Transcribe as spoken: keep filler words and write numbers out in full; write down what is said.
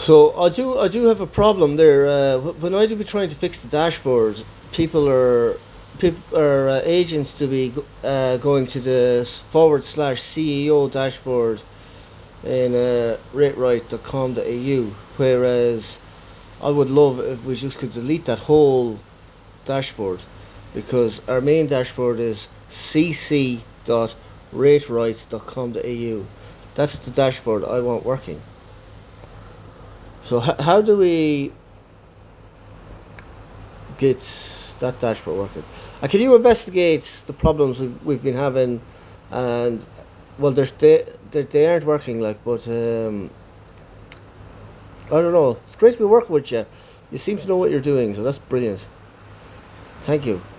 So I do I do have a problem there. Uh, wh- when I do be trying to fix the dashboard, people are people are uh, agents to be go- uh, going to the s- forward slash C E O dashboard in uh, ratewright dot com dot a u. Whereas I would love if we just could delete that whole dashboard, because our main dashboard is c c dot ratewright dot com dot a u. That's the dashboard I want working. So h- how do we get that dashboard working? Uh, can you investigate the problems we've, we've been having, and well, there's they, they they aren't working, like, but um, I don't know. It's great to be working with you. You seem to know what you're doing, so that's brilliant. Thank you.